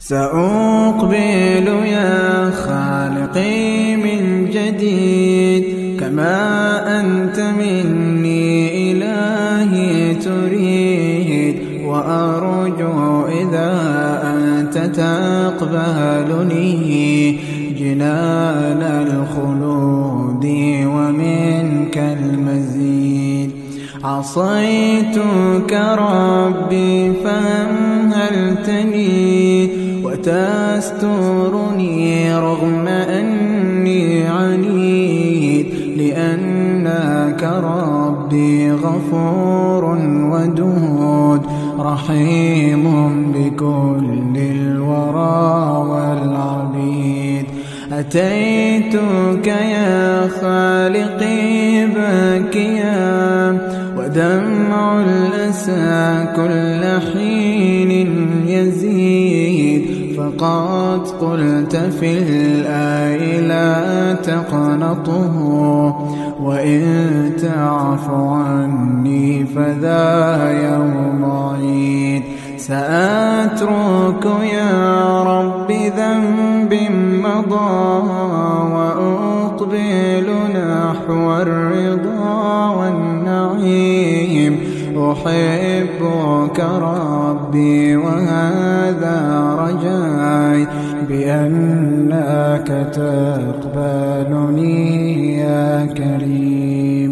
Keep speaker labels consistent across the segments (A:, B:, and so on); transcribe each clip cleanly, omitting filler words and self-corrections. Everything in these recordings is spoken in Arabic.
A: سأقبل يا خالقي من جديد كما أنت مني إلهي تريد، وأرجو إذا أنت تقبلني جنان الخلود ومنك المزيد. عصيتك ربي فأمهلتني وتسترني رغم أني عنيد، لأنك ربي غفور ودود رحيم بكل الورى والعبيد. أتيتك يا خالقي باكيا ودمع الأسى كل حين يزيد، فقد قلت في الآي لا تقنطه، وإن تعف عني فذا يوم عيد. سأترك يا رب ذنب مضى وأقبل نحو الرضا والنعيم. أحبك ربي وهذا رجاي بأنك تقبلني يا كريم.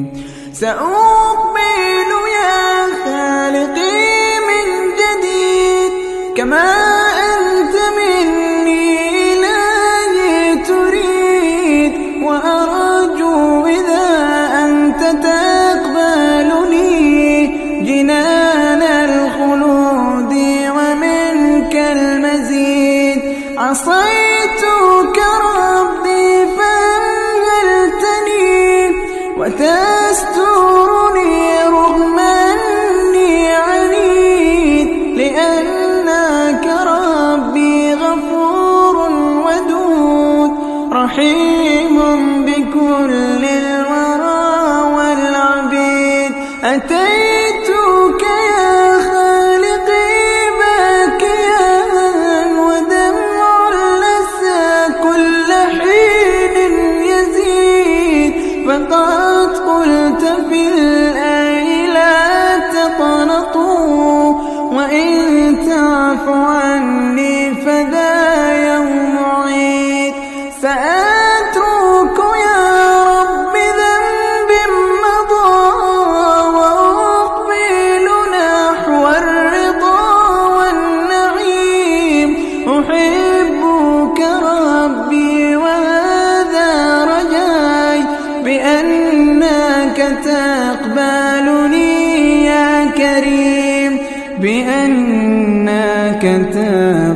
B: سأقبل يا خالقي من جديد كما أنت مني إلهي تريد، وأرجو إذا أنت تقبلني جنان الخلود ومنك المزيد. عصيتك ربي فأمهلتني وتسترني رغم أني عنيد، لأنك ربي غفور ودود رحيم بكل الورى والعبيد. أتيتك يا خالقي باكيا ودمع الأسى كل حين يزيد، فقد قلت في الآي لا تقنطوا، وإن تعف عني فذا يوم عيد. سأترك يا رب ذنب مضى وأقبل نحو الرضا والنعيم. أحبك ربي وهذا رجاي بأنك تقبلني يا كريم، بأنك تقبلني